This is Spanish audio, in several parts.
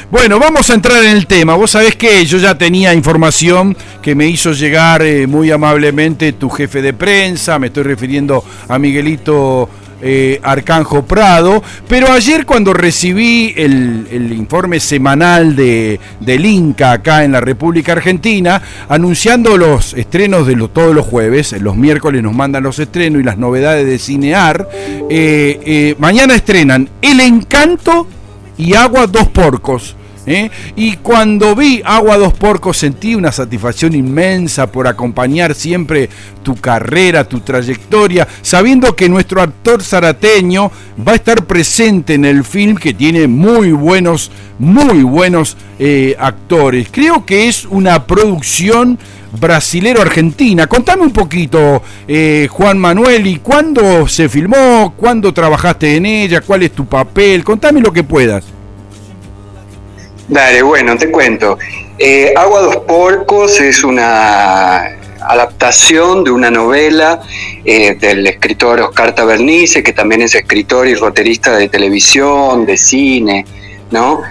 Bueno, vamos a entrar en el tema. Vos sabés que yo ya tenía información que me hizo llegar muy amablemente tu jefe de prensa, me estoy refiriendo a Miguelito Arcanjo Prado, pero ayer cuando recibí el informe semanal del Inca acá en la República Argentina, anunciando los estrenos de todos los jueves, los miércoles nos mandan los estrenos y las novedades de Cinear, mañana estrenan El Encanto y Agua Dos Porcos. Y cuando vi Agua Dos Porcos sentí una satisfacción inmensa por acompañar siempre tu carrera, tu trayectoria, sabiendo que nuestro actor zarateño va a estar presente en el film, que tiene muy buenos actores. Creo que es una producción brasilero-argentina. Contame un poquito, Juan Manuel, ¿y cuándo se filmó? ¿Cuándo trabajaste en ella? ¿Cuál es tu papel? Contame lo que puedas. Dale, bueno, te cuento. Agua Dos Porcos es una adaptación de una novela del escritor Oscar Tabernice, que también es escritor y roterista de televisión, de cine, ¿no?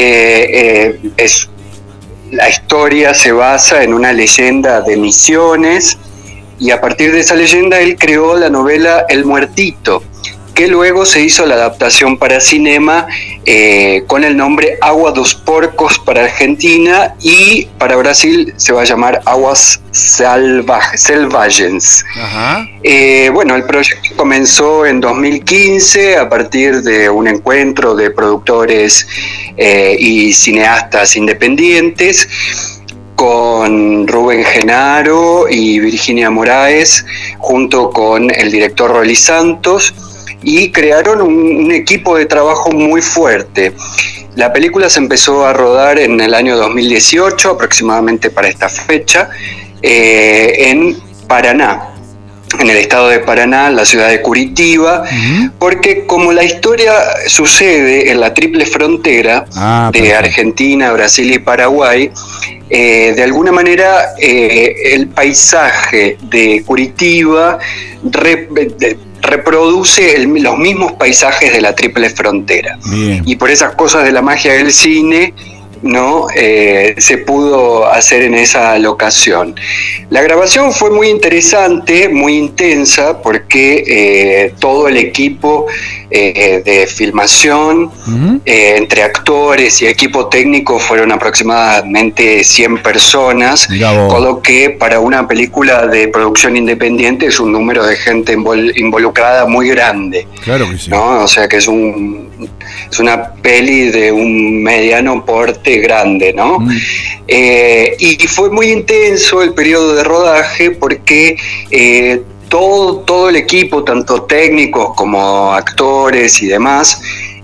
La historia se basa en una leyenda de Misiones, y a partir de esa leyenda él creó la novela El Muertito, que luego se hizo la adaptación para cinema con el nombre Agua Dos Porcos para Argentina, y para Brasil se va a llamar Aguas Selvagens. Bueno, el proyecto comenzó en 2015 a partir de un encuentro de productores y cineastas independientes, con Rubén Genaro y Virginia Moraes, junto con el director Rolly Santos, y crearon un equipo de trabajo muy fuerte. La película se empezó a rodar en el año 2018, aproximadamente para esta fecha, en Paraná, en el estado de Paraná, la ciudad de Curitiba, porque como la historia sucede en la triple frontera de Argentina, Brasil y Paraguay, de alguna manera el paisaje de Curitiba reproduce los mismos paisajes de la triple frontera. Bien. Y por esas cosas de la magia del cine, ¿no? Se pudo hacer en esa locación. La grabación fue muy interesante, muy intensa, porque todo el equipo de filmación, entre actores y equipo técnico, fueron aproximadamente 100 personas, con lo que para una película de producción independiente es un número de gente involucrada muy grande. Claro que sí, ¿no? O sea que es una peli de un mediano porte grande, ¿no? Y fue muy intenso el periodo de rodaje, porque todo el equipo, tanto técnicos como actores y demás,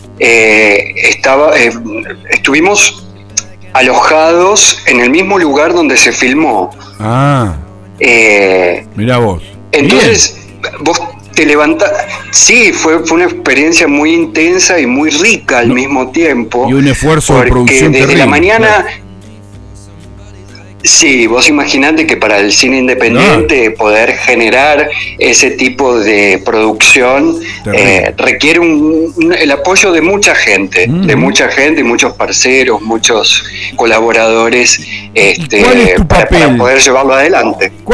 estuvimos alojados en el mismo lugar donde se filmó. Mirá vos. Entonces, vos te levantás. Sí, fue una experiencia muy intensa y muy rica al mismo tiempo. Y un esfuerzo de producción desde terrible, la mañana. Claro. Sí, vos imaginate que para el cine independiente poder generar ese tipo de producción requiere el apoyo de mucha gente, muchos parceros, muchos colaboradores, ¿Cuál es tu para papel? poder llevarlo adelante.